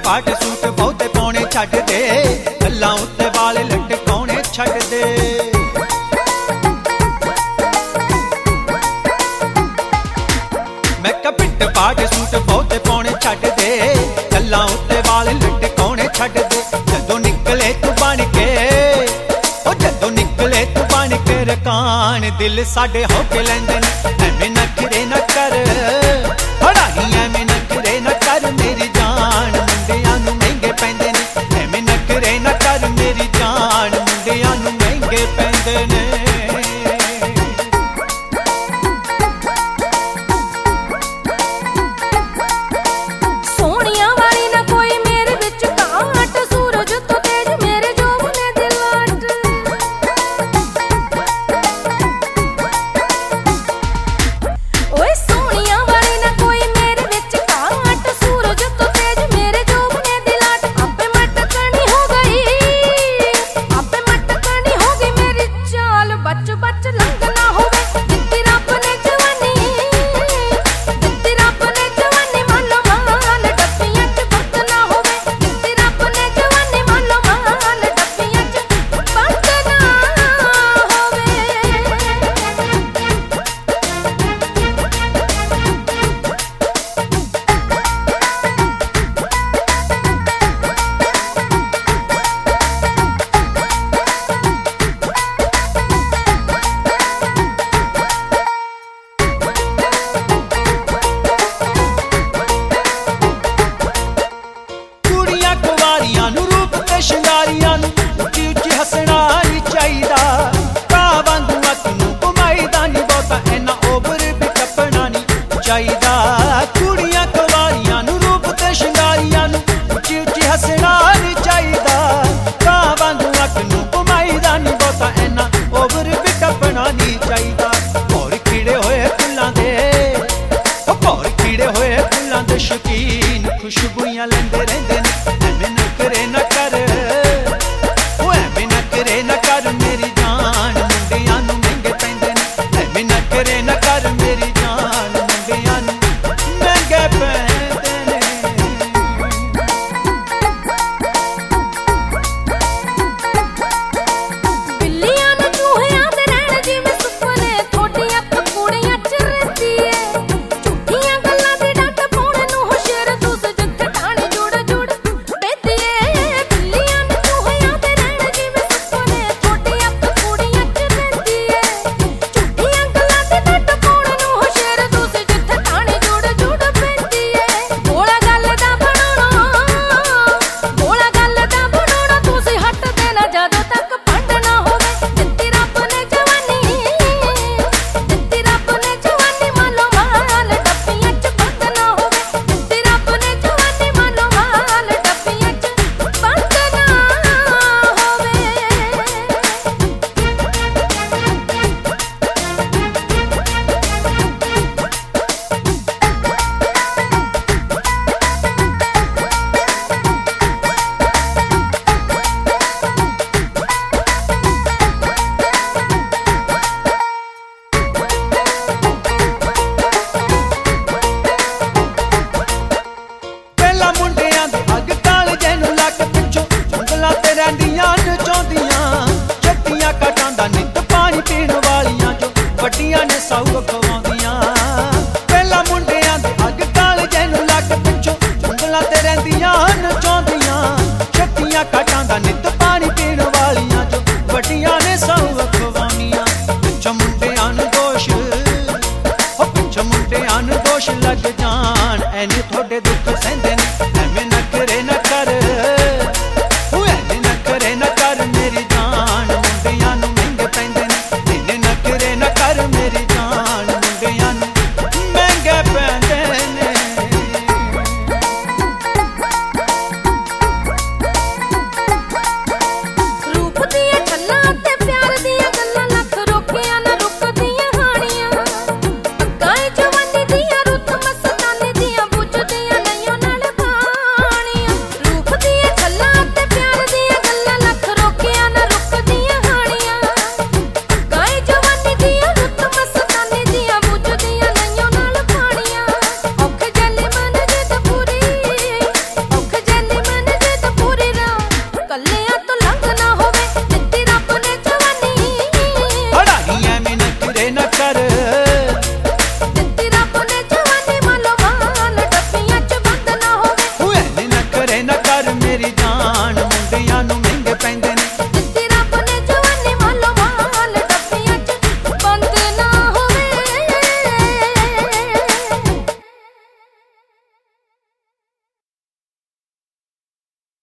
पाट सूट बहुते पाने छड्ड दे, गल्लां उत्ते वाल लटकाउने छड्ड दे। मैं क्या पिट पाट सूट बहुते पाने छड्ड दे, गल्लां उत्ते वाल लटकाउने छड्ड दे। जदों निकले तू बन के, ओ जदों निकले तू बन के रकान, दिल साडे होके लैंदे ने। एवें नखरे न कर हड़ाई, एवें नखरे न कर मेरी जान, मुंडियां नूं महंगे पैंदे ने। एवें नखरे न कर मेरी जान, मुंडियां नूं महंगे पैंदे ने। शंगारियां नूं उच्ची उच्ची हसना नहीं चाहिदा, घाह वांगू अख नूं घुमाईदा नी बहुता, इन्ना ओवर भी टप्पना नहीं चाहिदा। कुड़ियां कुवारियां नूं रूप ते शंगारियां नूं उच्ची उच्ची हसना नहीं चाहिदा, घाह वांगू अख नूं घुमाईदा नी बहुता, इन्ना ओवर भी टप्पना नहीं चाहिदा। भौर खिड़े होए फुल्लां दे, भौर खिड़े होए फुल्लां दे शौकीन, खुशबूइयां लैंदे रहिंदे ने। एवें नखरे न कर, न कर मेरी जान, मुंडियां नूं महंगे पैंदे ने। एवें नखरे न कर मेरी जान, मुंडियां नूं महंगे पैंदे ने। बिल्लियां नूं चूहियां दे रैण जिवें सुपने, थोड़ी अख कुड़ियां च रहिंदी ऐ। झूठियां गल्लां दी डंड पाउण नूं होशियार तुस, जिथे ठाणी जुड़ जुड़ बैठी ऐ। बिल्लियां नूं चूहियां दे रैण जिवें छट्टियां कटां दा नित पानी पीण वालियां जो वड्डियां ने साऊ खवाउंदियां। पहला मुंडियां दे अग कालजे नूं लग पिछों ਉਂਗਲਾਂ ते रहिंदियां नचाउंदियां, छट्टियां कटां दा नित